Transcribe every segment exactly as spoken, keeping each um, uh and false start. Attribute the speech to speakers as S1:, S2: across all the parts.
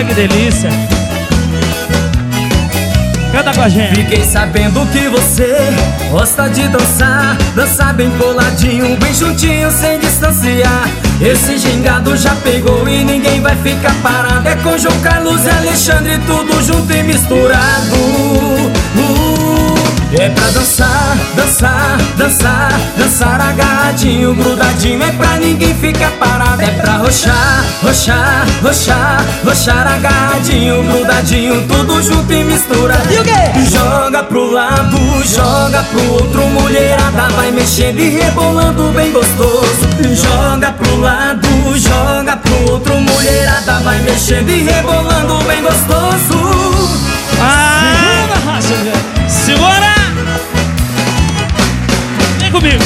S1: que delícia. Canta com a gente.
S2: Fiquei sabendo que você gosta de dançar, dançar bem coladinho, bem juntinho, sem distanciar. Esse gingado já pegou e ninguém vai ficar parado. É com João Carlos e Alexandre, tudo junto e misturado. uh, É pra dançar, dançar, dançar, dançar agarradinho, grudadinho, é pra ninguém ficar parado. É pra roxar, roxar, roxar, roxar agarradinho, grudadinho, tudo junto e misturado.
S1: E o quê?
S2: Joga pro lado, joga pro outro, mulherada vai mexendo e rebolando bem gostoso. Joga pro lado, joga pro outro, mulherada vai mexendo e rebolando bem gostoso.
S1: Ah, segura! Vem comigo.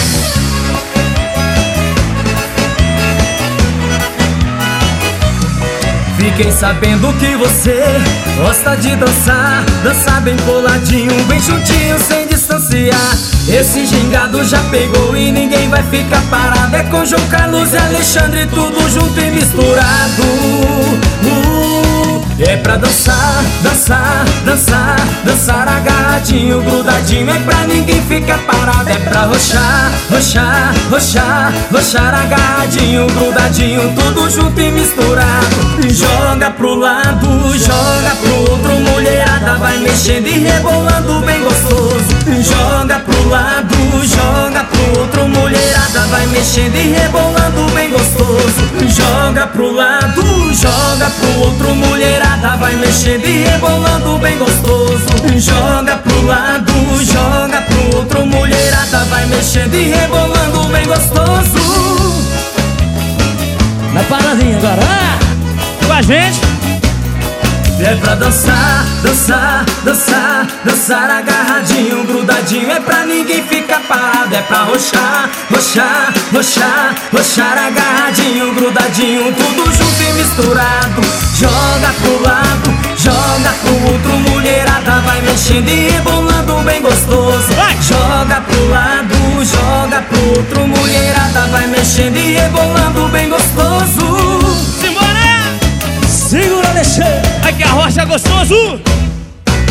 S2: Fiquei sabendo que você gosta de dançar, dançar bem coladinho, bem juntinho, sem distanciar. Esse gingado já pegou e ninguém vai ficar parado. É com João Carlos e Alexandre, tudo junto e misturado. uh, É pra dançar, dançar, dançar, dançar agarradinho, grudadinho, é pra ninguém ficar parado. É pra roxar, roxar, roxar, roxar agarradinho, grudadinho, tudo junto e misturado. Joga pro lado, joga pro outro, mulherada vai mexendo e rebolando bem gostoso. Joga pro lado, joga pro outro, mulherada vai mexendo e rebolando bem gostoso. Joga pro lado, joga pro outro, mulherada vai mexendo e rebolando bem gostoso. Joga pro lado, joga pro outro, mulherada vai mexendo e rebolando bem gostoso.
S1: Na paradinha agora, ah! Com a gente.
S2: É pra dançar, dançar, dançar, dançar agarradinho, grudadinho, é pra ninguém ficar parado. É pra roxar, roxar, roxar, roxar agarradinho, grudadinho, tudo junto e misturado. Joga pro lado, joga pro outro, mulherada vai mexendo e rebolando bem gostoso.
S1: Vai!
S2: Joga pro lado, joga pro outro, mulherada vai mexendo e rebolando bem gostoso.
S1: Simbora! Segura, Alexandre! Aqui a rocha é gostoso!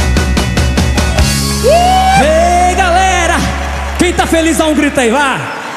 S1: Uh!
S3: Ei, galera! Quem tá feliz dá um grito aí, vá!